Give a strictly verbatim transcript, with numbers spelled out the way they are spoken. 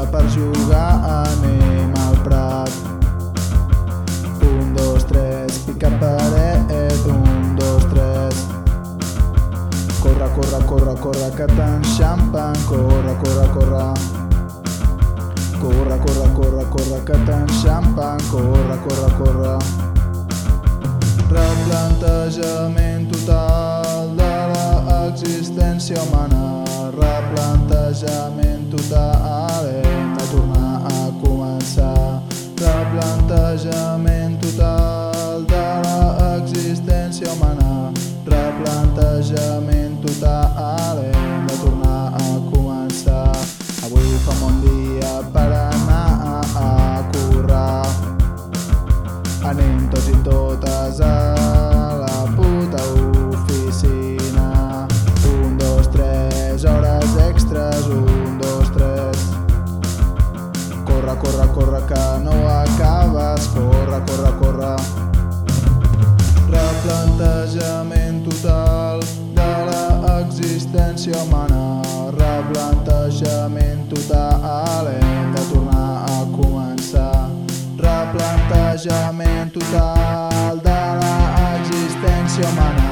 per jugar, anem al prat. Un, dos, tres, pica paret, un, dos, tres. Corre, corre, corre, corre, que t'enxampen, corre, corre, corre. Corre, corre, corre, corre, que t'enxampen, corre, corre, corre. Replantejament total de l'existència humana. Replantejament total, hem de tornar a començar. Replantejament total de l'existència humana. Replantejament total, hem de tornar a començar. Avui fa un bon dia per anar a currar. Anem tots i totes a la puta oficina. Un, dos, tres, hores extres, un, dos, tres. Corre, corre, corre, que no acabes, corre, corre, corre. Replantejament total de l'existència humana. Replantejament total, hem de tornar a començar. Replantejament total de l'existència humana.